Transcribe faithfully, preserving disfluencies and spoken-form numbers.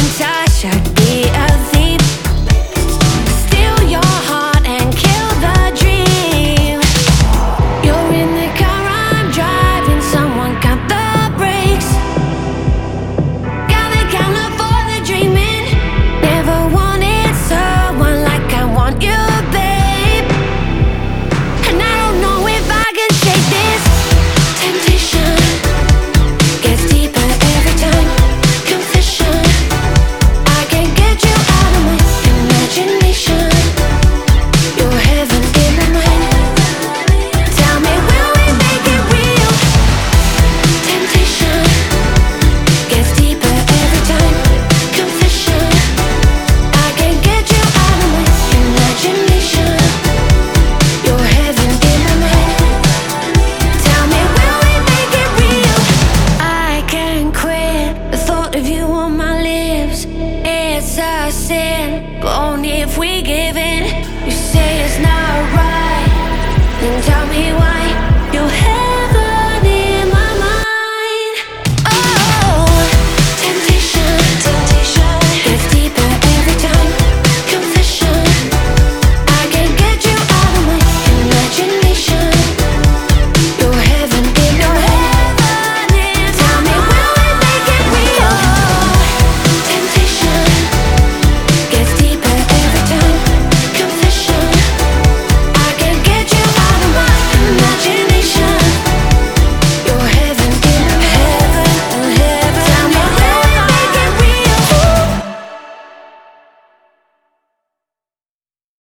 touch, I'd be a thief. Steal your heart and kill the dream. You're in the car, I'm driving, someone cut the brakes. Gotta count up for the dreaming. Never wanted someone like I want you, babe. And I don't know if I can shake this. Temptation gets deeper every time. Confession, I can't get you out of my imagination. You're heaven in my mind. Tell me, will we make it real? Temptation gets deeper every time. Confession, I can't get you out of my imagination. You're heaven in my mind. Tell me, will we make it real? I can't quit the thought of you on my lips. It's a sin, but only if we give in.